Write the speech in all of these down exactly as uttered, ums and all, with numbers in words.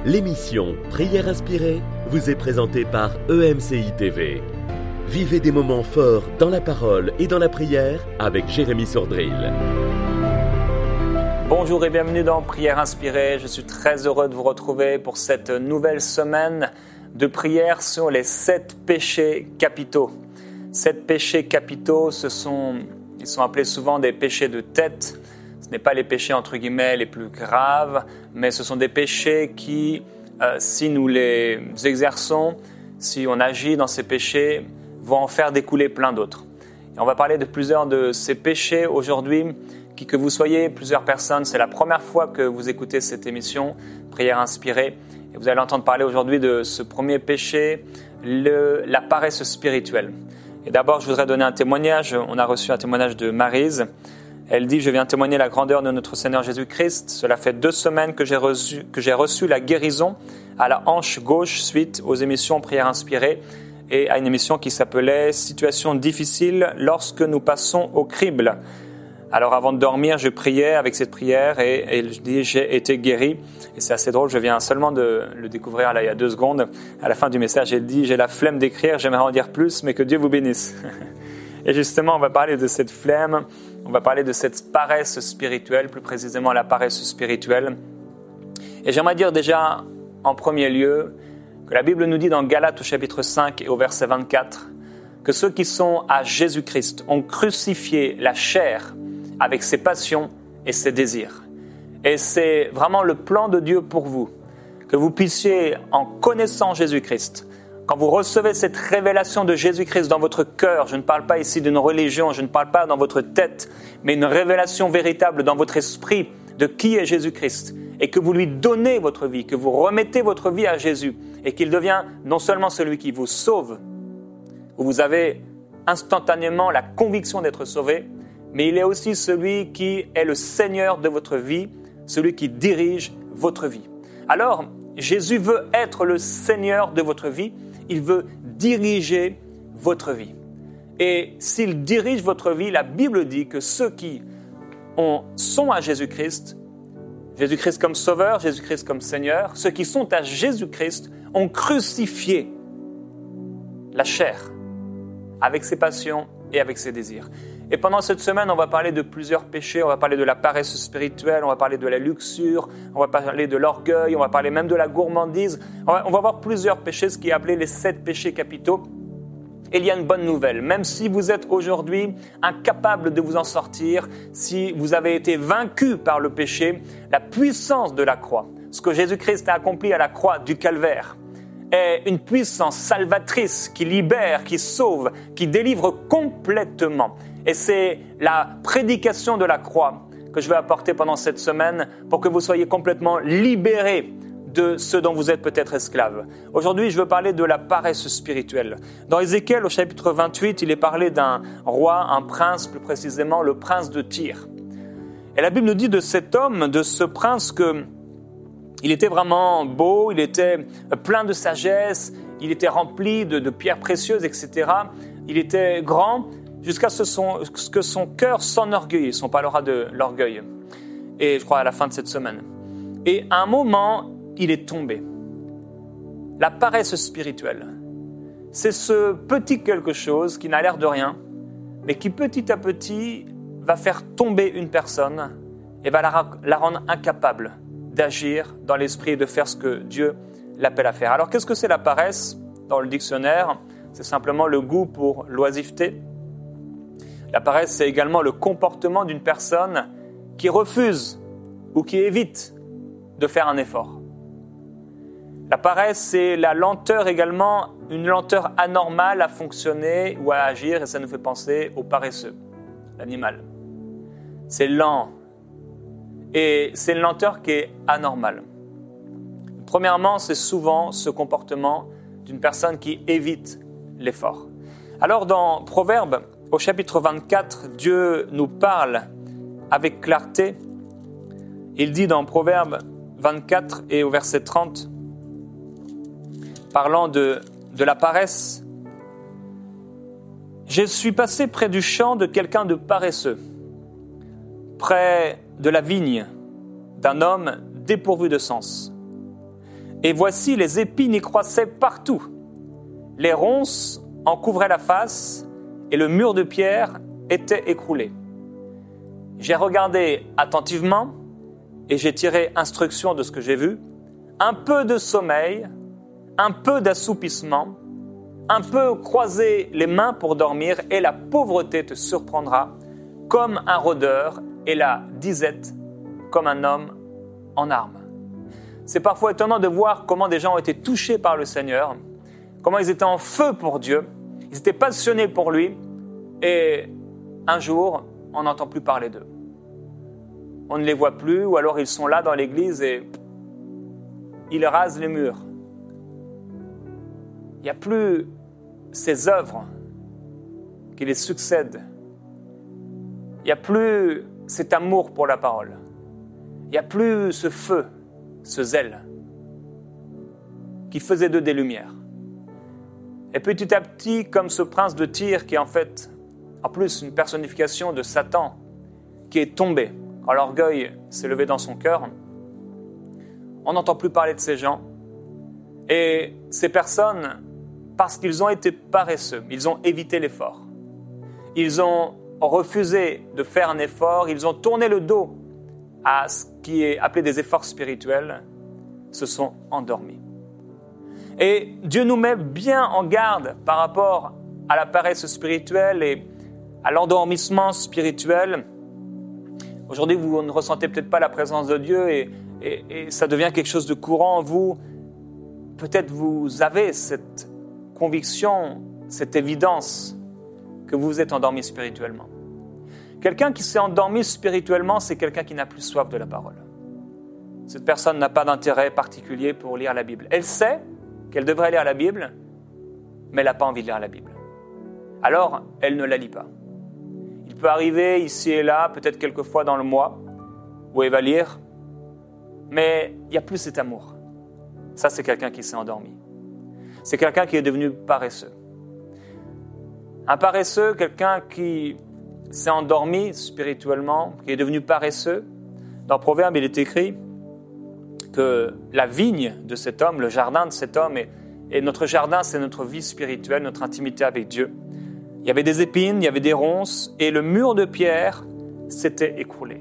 L'émission Prière inspirée vous est présentée par E M C I T V. Vivez des moments forts dans la parole et dans la prière avec Jérémy Sordrill. Bonjour et bienvenue dans Prière inspirée. Je suis très heureux de vous retrouver pour cette nouvelle semaine de prière sur les sept péchés capitaux. Sept péchés capitaux, ce sont, ils sont appelés souvent des péchés de tête. Ce n'est pas les péchés entre guillemets les plus graves, mais ce sont des péchés qui, euh, si nous les exerçons, si on agit dans ces péchés, vont en faire découler plein d'autres. Et on va parler de plusieurs de ces péchés aujourd'hui. Qui que vous soyez, plusieurs personnes, c'est la première fois que vous écoutez cette émission, Prière inspirée. Et vous allez entendre parler aujourd'hui de ce premier péché, le, la paresse spirituelle. Et d'abord, je voudrais donner un témoignage. On a reçu un témoignage de Maryse. Elle dit « Je viens témoigner la grandeur de notre Seigneur Jésus-Christ. Cela fait deux semaines que j'ai reçu, que j'ai reçu la guérison à la hanche gauche suite aux émissions Prière inspirée et à une émission qui s'appelait « Situation difficile lorsque nous passons au crible ». Alors avant de dormir, je priais avec cette prière et, et je dis j'ai été guéri. Et c'est assez drôle, je viens seulement de le découvrir là il y a deux secondes. À la fin du message, elle dit j'ai la flemme d'écrire, j'aimerais en dire plus, mais que Dieu vous bénisse. Et justement, on va parler de cette flemme, on va parler de cette paresse spirituelle, plus précisément la paresse spirituelle. Et j'aimerais dire déjà en premier lieu que la Bible nous dit dans Galates au chapitre cinq et au verset vingt-quatre que ceux qui sont à Jésus-Christ ont crucifié la chair avec ses passions et ses désirs. Et c'est vraiment le plan de Dieu pour vous, que vous puissiez, en connaissant Jésus-Christ, quand vous recevez cette révélation de Jésus-Christ dans votre cœur, je ne parle pas ici d'une religion, je ne parle pas dans votre tête, mais une révélation véritable dans votre esprit de qui est Jésus-Christ, et que vous lui donnez votre vie, que vous remettez votre vie à Jésus, et qu'il devient non seulement celui qui vous sauve, où vous avez instantanément la conviction d'être sauvé, mais il est aussi celui qui est le Seigneur de votre vie, celui qui dirige votre vie. Alors, Jésus veut être le Seigneur de votre vie, il veut diriger votre vie. Et s'il dirige votre vie, la Bible dit que ceux qui ont, sont à Jésus-Christ, Jésus-Christ comme Sauveur, Jésus-Christ comme Seigneur, ceux qui sont à Jésus-Christ ont crucifié la chair avec ses passions et avec ses désirs. Et pendant cette semaine, on va parler de plusieurs péchés, on va parler de la paresse spirituelle, on va parler de la luxure, on va parler de l'orgueil, on va parler même de la gourmandise. On va, on va voir plusieurs péchés, ce qui est appelé les sept péchés capitaux. Et il y a une bonne nouvelle, même si vous êtes aujourd'hui incapable de vous en sortir, si vous avez été vaincu par le péché, la puissance de la croix, ce que Jésus-Christ a accompli à la croix du Calvaire, est une puissance salvatrice qui libère, qui sauve, qui délivre complètement. Et c'est la prédication de la croix que je vais apporter pendant cette semaine pour que vous soyez complètement libérés de ce dont vous êtes peut-être esclaves. Aujourd'hui, je veux parler de la paresse spirituelle. Dans Ézéchiel, au chapitre vingt-huit, il est parlé d'un roi, un prince, plus précisément le prince de Tyr. Et la Bible nous dit de cet homme, de ce prince, que il était vraiment beau, il était plein de sagesse, il était rempli de, de pierres précieuses, et cetera. Il était grand, jusqu'à ce, son, ce que son cœur s'enorgueillisse. On parlera de l'orgueil, et je crois à la fin de cette semaine. Et à un moment, il est tombé. La paresse spirituelle, c'est ce petit quelque chose qui n'a l'air de rien, mais qui petit à petit va faire tomber une personne et va la, la rendre incapable d'agir dans l'esprit et de faire ce que Dieu l'appelle à faire. Alors, qu'est-ce que c'est la paresse? Dans le dictionnaire, c'est simplement le goût pour l'oisiveté. La paresse, c'est également le comportement d'une personne qui refuse ou qui évite de faire un effort. La paresse, c'est la lenteur également, une lenteur anormale à fonctionner ou à agir, et ça nous fait penser au paresseux, l'animal. C'est lent, et c'est une lenteur qui est anormale. Premièrement, c'est souvent ce comportement d'une personne qui évite l'effort. Alors dans Proverbes, au chapitre vingt-quatre, Dieu nous parle avec clarté. Il dit dans Proverbes vingt-quatre et au verset trente, parlant de, de la paresse, « Je suis passé près du champ de quelqu'un de paresseux, près de la vigne d'un homme dépourvu de sens. Et voici, les épines y croissaient partout. Les ronces en couvraient la face, et le mur de pierre était écroulé. J'ai regardé attentivement, et j'ai tiré instruction de ce que j'ai vu. Un peu de sommeil, un peu d'assoupissement, un peu croiser les mains pour dormir, et la pauvreté te surprendra comme un rôdeur, et la disette comme un homme en armes. C'est parfois étonnant de voir comment des gens ont été touchés par le Seigneur, comment ils étaient en feu pour Dieu, ils étaient passionnés pour lui, et un jour, on n'entend plus parler d'eux. On ne les voit plus, ou alors ils sont là dans l'église et ils rasent les murs. Il n'y a plus ces œuvres qui les succèdent. Il n'y a plus cet amour pour la parole. Il n'y a plus ce feu, ce zèle qui faisait d'eux des lumières. Et petit à petit, comme ce prince de Tyr qui est en fait, en plus, une personnification de Satan qui est tombé, quand l'orgueil s'est levé dans son cœur, on n'entend plus parler de ces gens. Et ces personnes, parce qu'ils ont été paresseux, ils ont évité l'effort. Ils ont refusé de faire un effort, ils ont tourné le dos à ce qui est appelé des efforts spirituels, se sont endormis. Et Dieu nous met bien en garde par rapport à la paresse spirituelle et à l'endormissement spirituel. Aujourd'hui, vous ne ressentez peut-être pas la présence de Dieu et, et, et ça devient quelque chose de courant en vous. Peut-être vous avez cette conviction, cette évidence que vous vous êtes endormi spirituellement. Quelqu'un qui s'est endormi spirituellement, c'est quelqu'un qui n'a plus soif de la parole. Cette personne n'a pas d'intérêt particulier pour lire la Bible. Elle sait qu'elle devrait lire la Bible, mais elle n'a pas envie de lire la Bible. Alors, elle ne la lit pas. Il peut arriver ici et là, peut-être quelques fois dans le mois, où elle va lire, mais il n'y a plus cet amour. Ça, c'est quelqu'un qui s'est endormi. C'est quelqu'un qui est devenu paresseux. Un paresseux, quelqu'un qui s'est endormi spirituellement, qui est devenu paresseux. Dans Proverbe, il est écrit que la vigne de cet homme, le jardin de cet homme, et, et notre jardin, c'est notre vie spirituelle, notre intimité avec Dieu. Il y avait des épines, il y avait des ronces, et le mur de pierre s'était écroulé.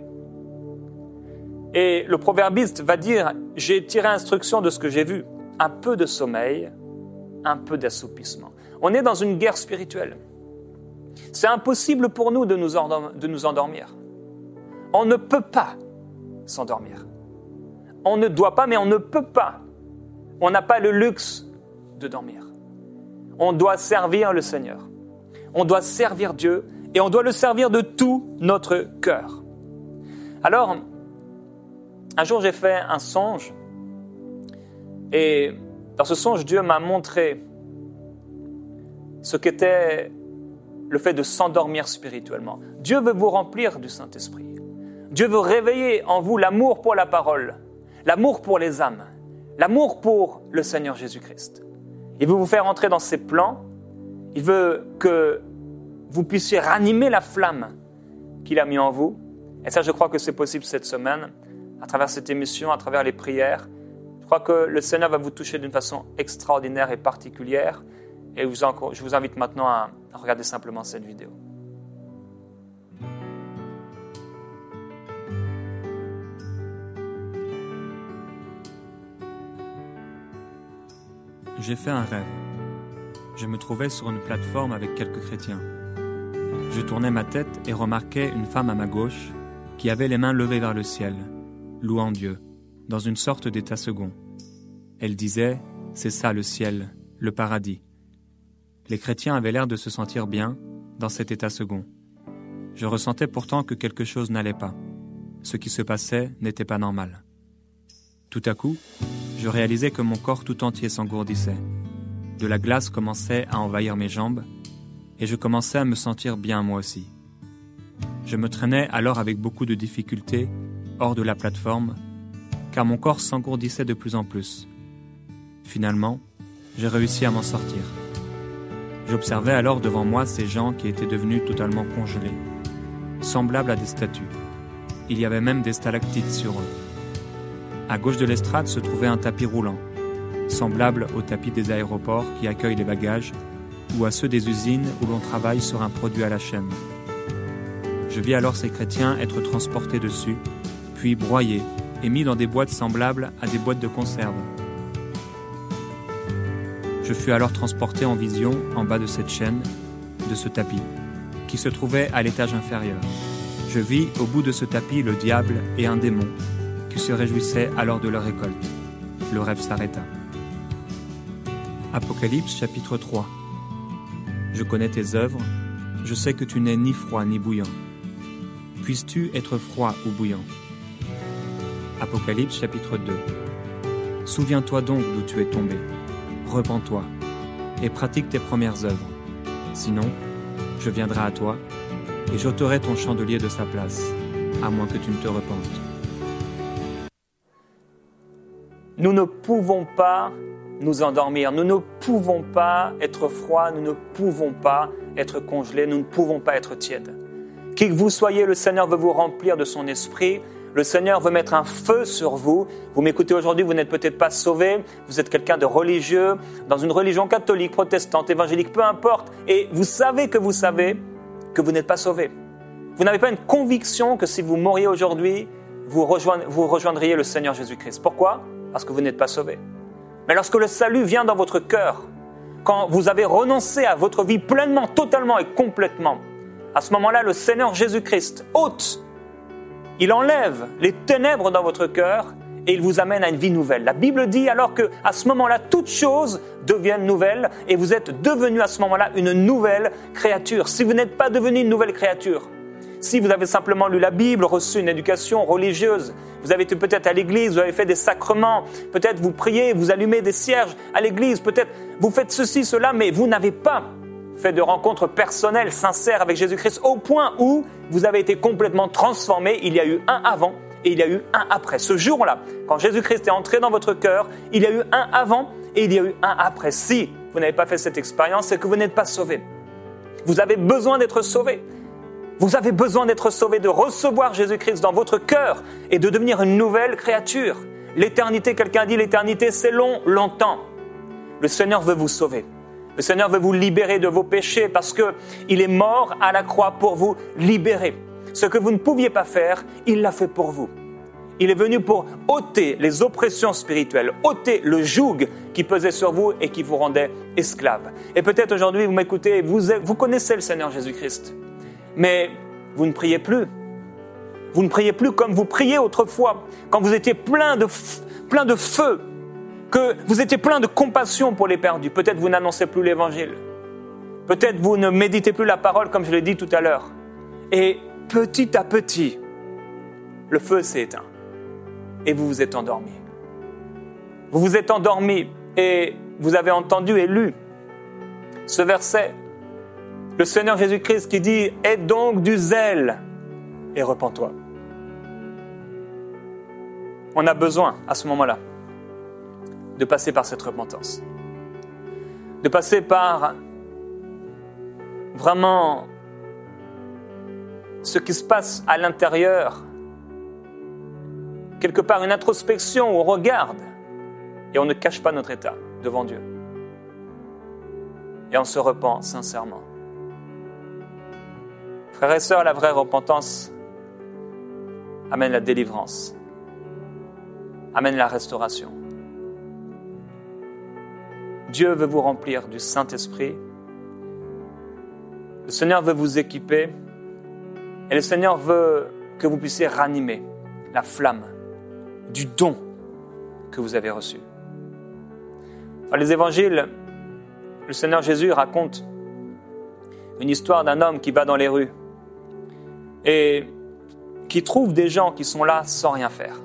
Et le proverbiste va dire, j'ai tiré instruction de ce que j'ai vu, un peu de sommeil, un peu d'assoupissement. On est dans une guerre spirituelle. C'est impossible pour nous de nous, endormir, de nous endormir. On ne peut pas s'endormir. On ne doit pas, mais on ne peut pas. On n'a pas le luxe de dormir. On doit servir le Seigneur. On doit servir Dieu et on doit le servir de tout notre cœur. Alors, un jour j'ai fait un songe et dans ce songe, Dieu m'a montré ce qu'était le fait de s'endormir spirituellement. Dieu veut vous remplir du Saint-Esprit. Dieu veut réveiller en vous l'amour pour la parole, l'amour pour les âmes, l'amour pour le Seigneur Jésus-Christ. Il veut vous faire entrer dans ses plans. Il veut que vous puissiez ranimer la flamme qu'il a mis en vous. Et ça, je crois que c'est possible cette semaine, à travers cette émission, à travers les prières. Je crois que le Seigneur va vous toucher d'une façon extraordinaire et particulière. Et je vous invite maintenant à regarder simplement cette vidéo. J'ai fait un rêve. Je me trouvais sur une plateforme avec quelques chrétiens. Je tournais ma tête et remarquais une femme à ma gauche qui avait les mains levées vers le ciel, louant Dieu, dans une sorte d'état second. Elle disait « C'est ça le ciel, le paradis ». Les chrétiens avaient l'air de se sentir bien dans cet état second. Je ressentais pourtant que quelque chose n'allait pas. Ce qui se passait n'était pas normal. Tout à coup, je réalisais que mon corps tout entier s'engourdissait. De la glace commençait à envahir mes jambes et je commençais à me sentir bien moi aussi. Je me traînais alors avec beaucoup de difficultés hors de la plateforme car mon corps s'engourdissait de plus en plus. Finalement, j'ai réussi à m'en sortir. J'observais alors devant moi ces gens qui étaient devenus totalement congelés, semblables à des statues. Il y avait même des stalactites sur eux. À gauche de l'estrade se trouvait un tapis roulant, semblables aux tapis des aéroports qui accueillent les bagages ou à ceux des usines où l'on travaille sur un produit à la chaîne. Je vis alors ces chrétiens être transportés dessus, puis broyés et mis dans des boîtes semblables à des boîtes de conserve. Je fus alors transporté en vision en bas de cette chaîne, de ce tapis, qui se trouvait à l'étage inférieur. Je vis au bout de ce tapis le diable et un démon qui se réjouissaient alors de leur récolte. Le rêve s'arrêta. Apocalypse chapitre trois. Je connais tes œuvres, je sais que tu n'es ni froid ni bouillant. Puisses-tu être froid ou bouillant? Apocalypse chapitre deux. Souviens-toi donc d'où tu es tombé, repens-toi et pratique tes premières œuvres. Sinon, je viendrai à toi et j'ôterai ton chandelier de sa place, à moins que tu ne te repentes. Nous ne pouvons pas nous endormir, nous ne pouvons pas être froids, nous ne pouvons pas être congelés, nous ne pouvons pas être tièdes. Qui que vous soyez, le Seigneur veut vous remplir de son esprit, le Seigneur veut mettre un feu sur vous. Vous m'écoutez aujourd'hui, vous n'êtes peut-être pas sauvé, vous êtes quelqu'un de religieux, dans une religion catholique, protestante, évangélique, peu importe, et vous savez que vous savez que vous n'êtes pas sauvé. Vous n'avez pas une conviction que si vous mouriez aujourd'hui, vous, rejoindre, vous rejoindriez le Seigneur Jésus-Christ. Pourquoi? Parce que vous n'êtes pas sauvé. Mais lorsque le salut vient dans votre cœur, quand vous avez renoncé à votre vie pleinement, totalement et complètement, à ce moment-là, le Seigneur Jésus-Christ ôte, il enlève les ténèbres dans votre cœur et il vous amène à une vie nouvelle. La Bible dit alors qu'à ce moment-là, toutes choses deviennent nouvelles et vous êtes devenu à ce moment-là une nouvelle créature. Si vous n'êtes pas devenu une nouvelle créature, si vous avez simplement lu la Bible, reçu une éducation religieuse, vous avez été peut-être à l'église, vous avez fait des sacrements, peut-être vous priez, vous allumez des cierges à l'église, peut-être vous faites ceci, cela, mais vous n'avez pas fait de rencontres personnelles, sincères avec Jésus-Christ, au point où vous avez été complètement transformé. Il y a eu un avant et il y a eu un après. Ce jour-là, quand Jésus-Christ est entré dans votre cœur, il y a eu un avant et il y a eu un après. Si vous n'avez pas fait cette expérience, c'est que vous n'êtes pas sauvé. Vous avez besoin d'être sauvé. Vous avez besoin d'être sauvé, de recevoir Jésus-Christ dans votre cœur et de devenir une nouvelle créature. L'éternité, quelqu'un dit l'éternité, c'est long, longtemps. Le Seigneur veut vous sauver. Le Seigneur veut vous libérer de vos péchés parce qu'il est mort à la croix pour vous libérer. Ce que vous ne pouviez pas faire, il l'a fait pour vous. Il est venu pour ôter les oppressions spirituelles, ôter le joug qui pesait sur vous et qui vous rendait esclaves. Et peut-être aujourd'hui, vous m'écoutez, vous, vous connaissez le Seigneur Jésus-Christ, mais vous ne priez plus. Vous ne priez plus comme vous priez autrefois, quand vous étiez plein de, plein de feu, que vous étiez plein de compassion pour les perdus. Peut-être vous n'annoncez plus l'évangile. Peut-être vous ne méditez plus la parole comme je l'ai dit tout à l'heure. Et petit à petit, le feu s'est éteint et vous vous êtes endormi. Vous vous êtes endormi et vous avez entendu et lu ce verset. Le Seigneur Jésus-Christ qui dit « Aie donc du zèle et repens-toi ». On a besoin à ce moment-là de passer par cette repentance, de passer par vraiment ce qui se passe à l'intérieur, quelque part une introspection où on regarde et on ne cache pas notre état devant Dieu et on se repent sincèrement. Frères et sœurs, la vraie repentance amène la délivrance, amène la restauration. Dieu veut vous remplir du Saint-Esprit. Le Seigneur veut vous équiper et le Seigneur veut que vous puissiez ranimer la flamme du don que vous avez reçu. Dans les évangiles, le Seigneur Jésus raconte une histoire d'un homme qui va dans les rues et qui trouve des gens qui sont là sans rien faire.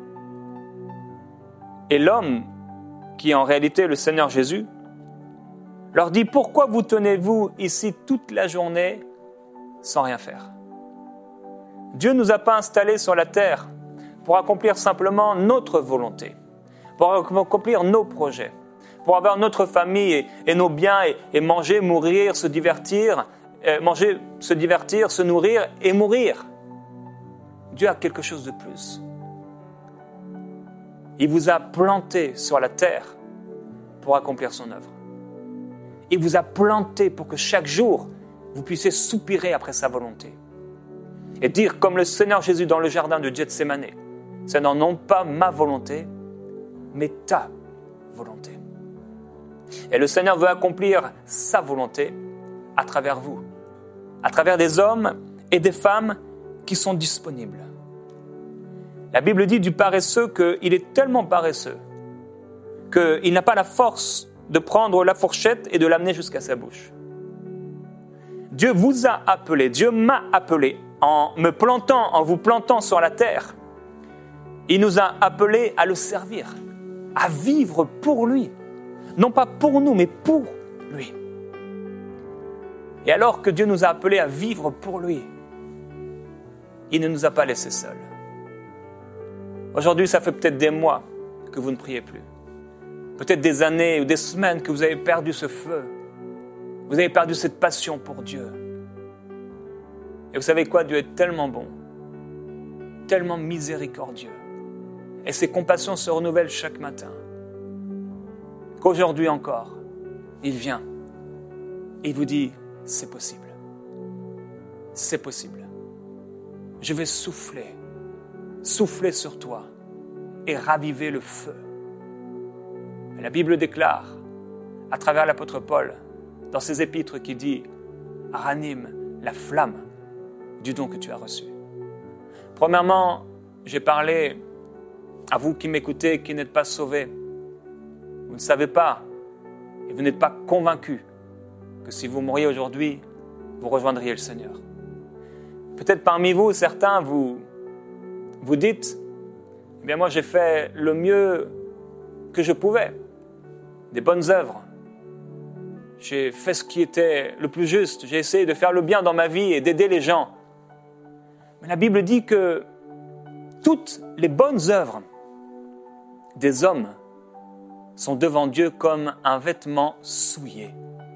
Et l'homme, qui est en réalité le Seigneur Jésus, leur dit « Pourquoi vous tenez-vous ici toute la journée sans rien faire ?» Dieu ne nous a pas installés sur la terre pour accomplir simplement notre volonté, pour accomplir nos projets, pour avoir notre famille et, et nos biens et, et manger, mourir, se divertir, euh, manger, se divertir, se nourrir et mourir. Dieu a quelque chose de plus. Il vous a planté sur la terre pour accomplir son œuvre. Il vous a planté pour que chaque jour, vous puissiez soupirer après sa volonté. Et dire comme le Seigneur Jésus dans le jardin de Gethsémane, Seigneur, non pas ma volonté, mais ta volonté. Et le Seigneur veut accomplir sa volonté à travers vous, à travers des hommes et des femmes qui sont disponibles. La Bible dit du paresseux qu'il est tellement paresseux qu'il n'a pas la force de prendre la fourchette et de l'amener jusqu'à sa bouche. Dieu vous a appelé, Dieu m'a appelé en me plantant, en vous plantant sur la terre. Il nous a appelés à le servir, à vivre pour lui. Non pas pour nous, mais pour lui. Et alors que Dieu nous a appelés à vivre pour lui, il ne nous a pas laissés seuls. Aujourd'hui, ça fait peut-être des mois que vous ne priez plus. Peut-être des années ou des semaines que vous avez perdu ce feu. Vous avez perdu cette passion pour Dieu. Et vous savez quoi? Dieu est tellement bon, tellement miséricordieux. Et ses compassions se renouvellent chaque matin. Qu'aujourd'hui encore, il vient et il vous dit, c'est possible. C'est possible. Je vais souffler, souffler sur toi et raviver le feu. Et la Bible déclare, à travers l'apôtre Paul, dans ses épîtres, qui dit, ranime la flamme du don que tu as reçu. Premièrement, j'ai parlé à vous qui m'écoutez, qui n'êtes pas sauvés. Vous ne savez pas et vous n'êtes pas convaincus que si vous mouriez aujourd'hui, vous rejoindriez le Seigneur. Peut-être parmi vous, certains, vous, vous dites, eh bien moi j'ai fait le mieux que je pouvais, des bonnes œuvres. J'ai fait ce qui était le plus juste, j'ai essayé de faire le bien dans ma vie et d'aider les gens. Mais la Bible dit que toutes les bonnes œuvres des hommes sont devant Dieu comme un vêtement souillé.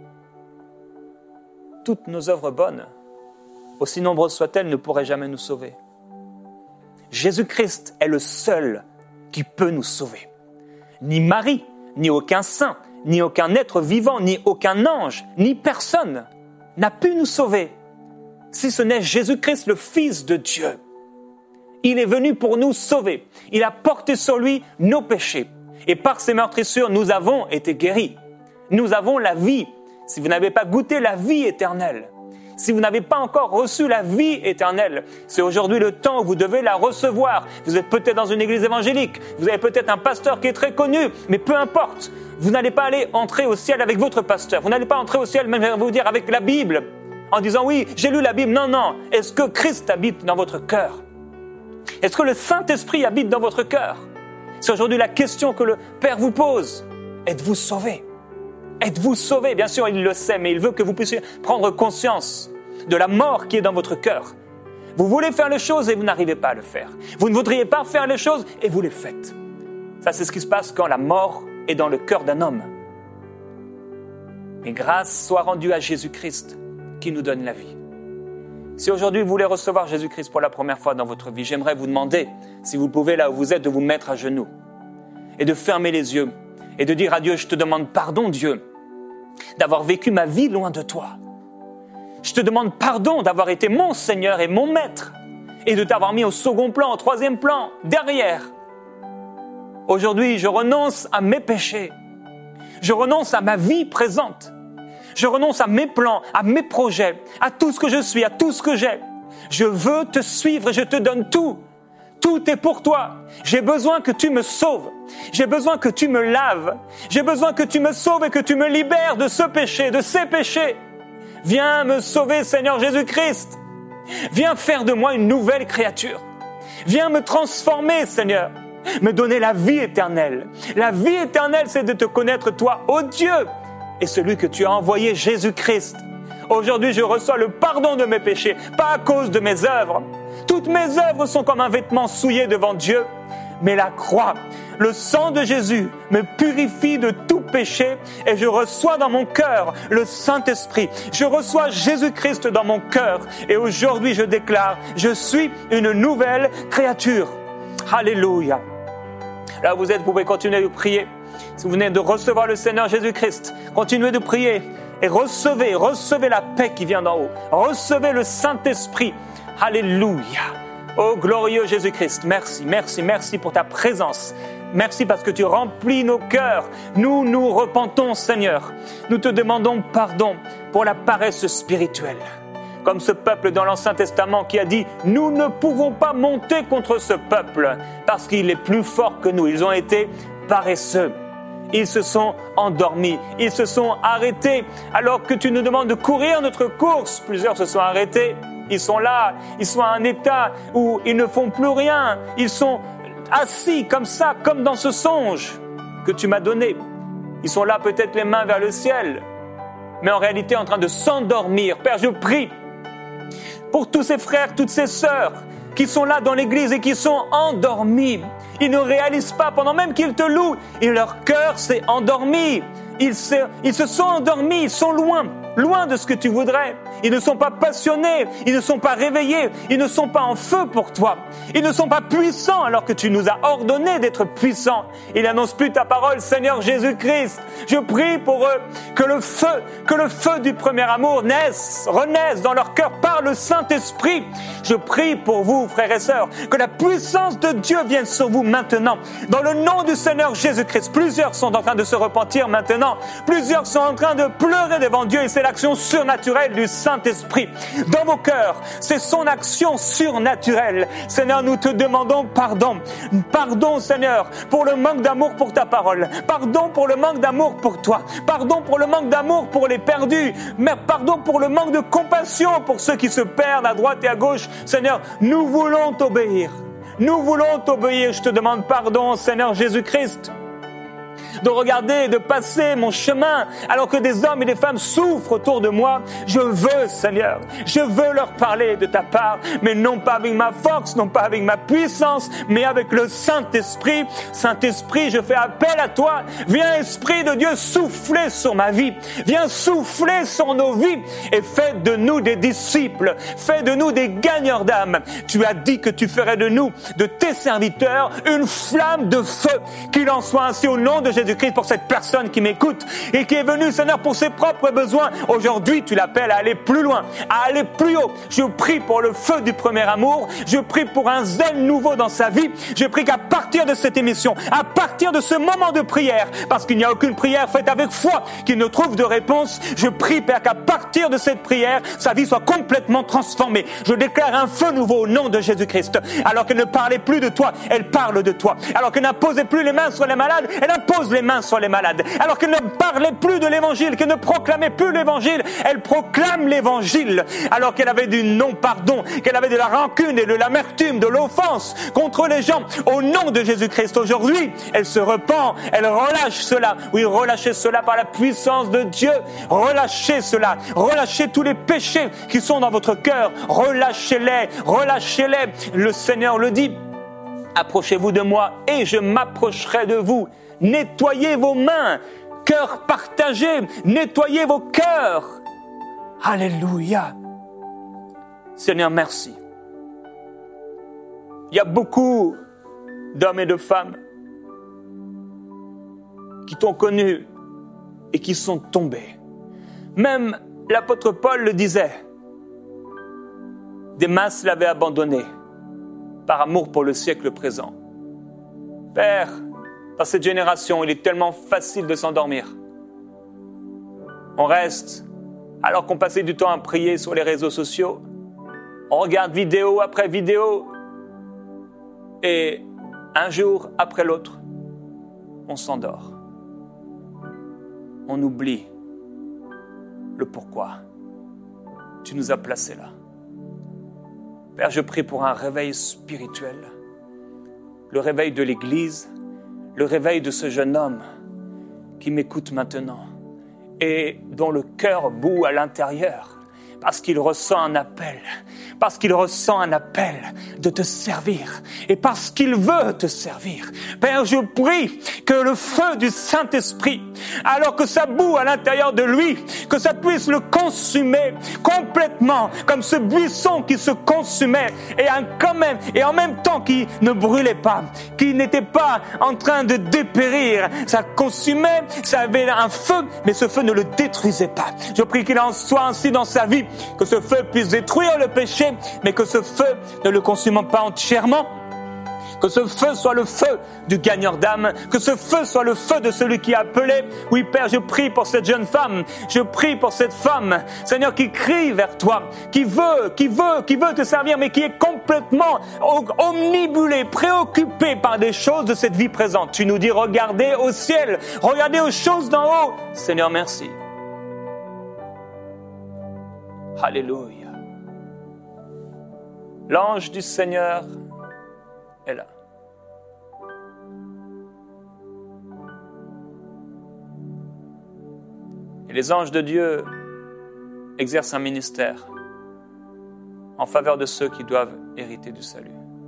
Toutes nos œuvres bonnes, aussi nombreuses soient-elles, ne pourraient jamais nous sauver. Jésus-Christ est le seul qui peut nous sauver. Ni Marie, ni aucun saint, ni aucun être vivant, ni aucun ange, ni personne n'a pu nous sauver, si ce n'est Jésus-Christ, le Fils de Dieu. Il est venu pour nous sauver. Il a porté sur lui nos péchés. Et par ses meurtrissures, nous avons été guéris. Nous avons la vie. Si vous n'avez pas goûté la vie éternelle, si vous n'avez pas encore reçu la vie éternelle, c'est aujourd'hui le temps où vous devez la recevoir. Vous êtes peut-être dans une église évangélique, vous avez peut-être un pasteur qui est très connu, mais peu importe. Vous n'allez pas aller entrer au ciel avec votre pasteur. Vous n'allez pas entrer au ciel, même je vais vous dire, avec la Bible, en disant oui, j'ai lu la Bible. Non, non. Est-ce que Christ habite dans votre cœur? Est-ce que le Saint-Esprit habite dans votre cœur? C'est aujourd'hui la question que le Père vous pose. Êtes-vous sauvé? Êtes-vous sauvé? Bien sûr, il le sait, mais il veut que vous puissiez prendre conscience de la mort qui est dans votre cœur. Vous voulez faire les choses et vous n'arrivez pas à le faire. Vous ne voudriez pas faire les choses et vous les faites. Ça, c'est ce qui se passe quand la mort est dans le cœur d'un homme. Mais grâce soit rendue à Jésus-Christ qui nous donne la vie. Si aujourd'hui vous voulez recevoir Jésus-Christ pour la première fois dans votre vie, j'aimerais vous demander, si vous pouvez là où vous êtes, de vous mettre à genoux et de fermer les yeux et de dire à Dieu, je te demande pardon Dieu, d'avoir vécu ma vie loin de toi. Je te demande pardon d'avoir été mon Seigneur et mon Maître et de t'avoir mis au second plan, au troisième plan, derrière. Aujourd'hui, je renonce à mes péchés. Je renonce à ma vie présente. Je renonce à mes plans, à mes projets, à tout ce que je suis, à tout ce que j'ai. Je veux te suivre et je te donne tout. Tout est pour toi. J'ai besoin que tu me sauves. J'ai besoin que tu me laves. J'ai besoin que tu me sauves et que tu me libères de ce péché, de ces péchés. Viens me sauver, Seigneur Jésus-Christ. Viens faire de moi une nouvelle créature. Viens me transformer, Seigneur. Me donner la vie éternelle. La vie éternelle, c'est de te connaître, toi, ô Dieu, et celui que tu as envoyé, Jésus-Christ. Aujourd'hui, je reçois le pardon de mes péchés, pas à cause de mes œuvres. Toutes mes œuvres sont comme un vêtement souillé devant Dieu, mais la croix, le sang de Jésus me purifie de tout péché et je reçois dans mon cœur le Saint-Esprit. Je reçois Jésus-Christ dans mon cœur et aujourd'hui, je déclare, je suis une nouvelle créature. Alléluia. Là où vous êtes, vous pouvez continuer de prier. Si vous venez de recevoir le Seigneur Jésus-Christ, continuez de prier et recevez, recevez la paix qui vient d'en haut. Recevez le Saint-Esprit. Alléluia. Oh glorieux Jésus-Christ, merci, merci, merci pour ta présence. Merci parce que tu remplis nos cœurs. Nous nous repentons, Seigneur. Nous te demandons pardon pour la paresse spirituelle. Comme ce peuple dans l'Ancien Testament qui a dit « Nous ne pouvons pas monter contre ce peuple parce qu'il est plus fort que nous. » Ils ont été paresseux. Ils se sont endormis. Ils se sont arrêtés. Alors que tu nous demandes de courir notre course, plusieurs se sont arrêtés. Ils sont là. Ils sont à un état où ils ne font plus rien. Ils sont assis comme ça, comme dans ce songe que tu m'as donné. Ils sont là peut-être les mains vers le ciel, mais en réalité en train de s'endormir. Père, je prie pour tous ces frères, toutes ces sœurs qui sont là dans l'église et qui sont endormis. Ils ne réalisent pas, pendant même qu'ils te louent, et leur cœur s'est endormi. Ils se, ils se sont endormis, ils sont loin, loin de ce que tu voudrais. Ils ne sont pas passionnés, ils ne sont pas réveillés, ils ne sont pas en feu pour toi. Ils ne sont pas puissants alors que tu nous as ordonné d'être puissants. Ils n'annoncent plus ta parole, Seigneur Jésus-Christ. Je prie pour eux que le feu, que le feu du premier amour naisse, renaisse dans leur cœur par le Saint-Esprit. Je prie pour vous, frères et sœurs, que la puissance de Dieu vienne sur vous maintenant. Dans le nom du Seigneur Jésus-Christ, plusieurs sont en train de se repentir maintenant. Plusieurs sont en train de pleurer devant Dieu et c'est l'action surnaturelle du Saint-Esprit. Dans vos cœurs, c'est son action surnaturelle. Seigneur, nous te demandons pardon. Pardon, Seigneur, pour le manque d'amour pour ta parole. Pardon pour le manque d'amour pour toi. Pardon pour le manque d'amour pour les perdus. Mais pardon pour le manque de compassion pour ceux qui se perdent à droite et à gauche. Seigneur, nous voulons t'obéir. Nous voulons t'obéir. Je te demande pardon, Seigneur Jésus-Christ, de regarder, de passer mon chemin, alors que des hommes et des femmes souffrent autour de moi. Je veux, Seigneur, je veux leur parler de ta part, mais non pas avec ma force, non pas avec ma puissance, mais avec le Saint-Esprit. Saint-Esprit, je fais appel à toi. Viens, Esprit de Dieu, souffler sur ma vie. Viens souffler sur nos vies et fais de nous des disciples. Fais de nous des gagneurs d'âme. Tu as dit que tu ferais de nous, de tes serviteurs, une flamme de feu. Qu'il en soit ainsi au nom de Jésus-Christ pour cette personne qui m'écoute et qui est venue, Seigneur, pour ses propres besoins. Aujourd'hui, tu l'appelles à aller plus loin, à aller plus haut. Je prie pour le feu du premier amour. Je prie pour un zèle nouveau dans sa vie. Je prie qu'à partir de cette émission, à partir de ce moment de prière, parce qu'il n'y a aucune prière faite avec foi qui ne trouve de réponse, je prie, Père, qu'à partir de cette prière, sa vie soit complètement transformée. Je déclare un feu nouveau au nom de Jésus-Christ. Alors qu'elle ne parlait plus de toi, elle parle de toi. Alors qu'elle n'imposait plus les mains sur les malades, elle impose les mains sur les malades. Alors qu'elle ne parlait plus de l'évangile, qu'elle ne proclamait plus l'évangile, elle proclame l'évangile. Alors qu'elle avait du non-pardon, qu'elle avait de la rancune et de l'amertume, de l'offense contre les gens, au nom de Jésus-Christ, aujourd'hui, elle se repent, elle relâche cela. Oui, relâchez cela par la puissance de Dieu. Relâchez cela. Relâchez tous les péchés qui sont dans votre cœur. Relâchez-les. Relâchez-les. Le Seigneur le dit. Approchez-vous de moi et je m'approcherai de vous. Nettoyez vos mains, cœur partagé, nettoyez vos cœurs. Alléluia. Seigneur, merci. Il y a beaucoup d'hommes et de femmes qui t'ont connu et qui sont tombés. Même l'apôtre Paul le disait. Des masses l'avaient abandonné par amour pour le siècle présent. Père, dans cette génération, il est tellement facile de s'endormir. On reste, alors qu'on passait du temps à prier sur les réseaux sociaux, on regarde vidéo après vidéo, et un jour après l'autre, on s'endort. On oublie le pourquoi tu nous as placés là. Père, je prie pour un réveil spirituel, le réveil de l'Église, le réveil de ce jeune homme qui m'écoute maintenant et dont le cœur bout à l'intérieur parce qu'il ressent un appel, parce qu'il ressent un appel de te servir et parce qu'il veut te servir. Père, je prie que le feu du Saint-Esprit, alors que ça bout à l'intérieur de lui, que ça puisse le consumer complètement, comme ce buisson qui se consumait et un, quand même, et en même temps qui ne brûlait pas, qui n'était pas en train de dépérir. Ça consumait, ça avait un feu, mais ce feu ne le détruisait pas. Je prie qu'il en soit ainsi dans sa vie, que ce feu puisse détruire le péché, mais que ce feu ne le consume pas entièrement. Que ce feu soit le feu du gagneur d'âme, que ce feu soit le feu de celui qui a appelé. Oui, Père, je prie pour cette jeune femme, je prie pour cette femme, Seigneur, qui crie vers toi, qui veut, qui veut, qui veut te servir, mais qui est complètement omnibulée, préoccupée par des choses de cette vie présente. Tu nous dis, regardez au ciel, regardez aux choses d'en haut. Seigneur, merci. Alléluia. L'ange du Seigneur est là. Et les anges de Dieu exercent un ministère en faveur de ceux qui doivent hériter du salut.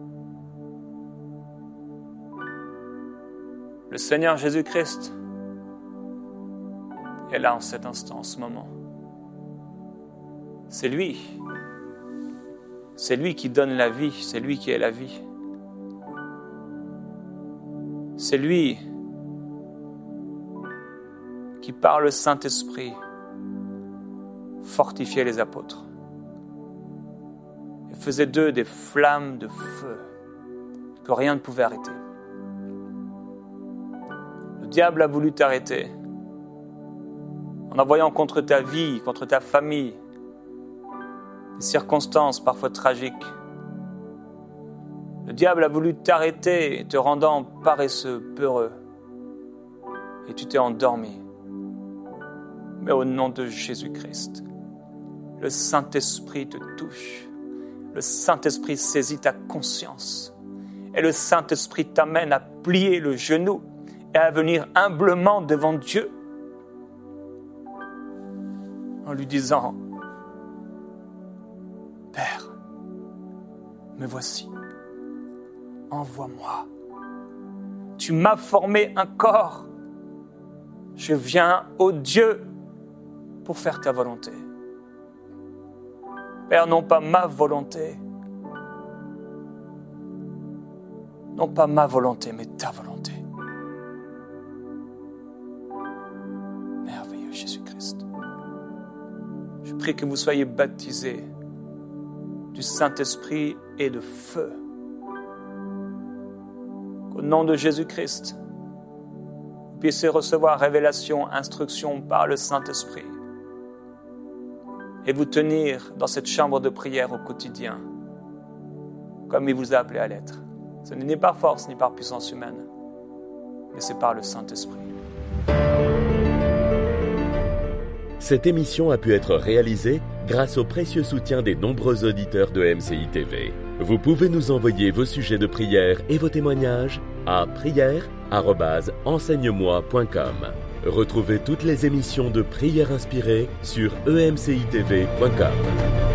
Le Seigneur Jésus-Christ est là en cet instant, en ce moment. C'est lui. C'est lui qui donne la vie, c'est lui qui est la vie. C'est lui qui, par le Saint-Esprit, fortifiait les apôtres et faisait d'eux des flammes de feu que rien ne pouvait arrêter. Le diable a voulu t'arrêter en envoyant contre ta vie, contre ta famille, des circonstances parfois tragiques. Le diable a voulu t'arrêter, te rendant paresseux, peureux. Et tu t'es endormi. Mais au nom de Jésus-Christ, le Saint-Esprit te touche. Le Saint-Esprit saisit ta conscience. Et le Saint-Esprit t'amène à plier le genou et à venir humblement devant Dieu en lui disant, Père, me voici. Envoie-moi. Tu m'as formé un corps. Je viens, ô Dieu, pour faire ta volonté. Père, non pas ma volonté, non pas ma volonté, mais ta volonté. Merveilleux Jésus-Christ. Je prie que vous soyez baptisés du Saint-Esprit et de feu. Au nom de Jésus-Christ, vous puissiez recevoir révélation, instruction par le Saint-Esprit et vous tenir dans cette chambre de prière au quotidien, comme il vous a appelé à l'être. Ce n'est ni par force ni par puissance humaine, mais c'est par le Saint-Esprit. Cette émission a pu être réalisée grâce au précieux soutien des nombreux auditeurs de M C I T V. Vous pouvez nous envoyer vos sujets de prière et vos témoignages à prière arobase enseigne moi point com. Retrouvez toutes les émissions de Prière Inspirée sur e m c i t v point com.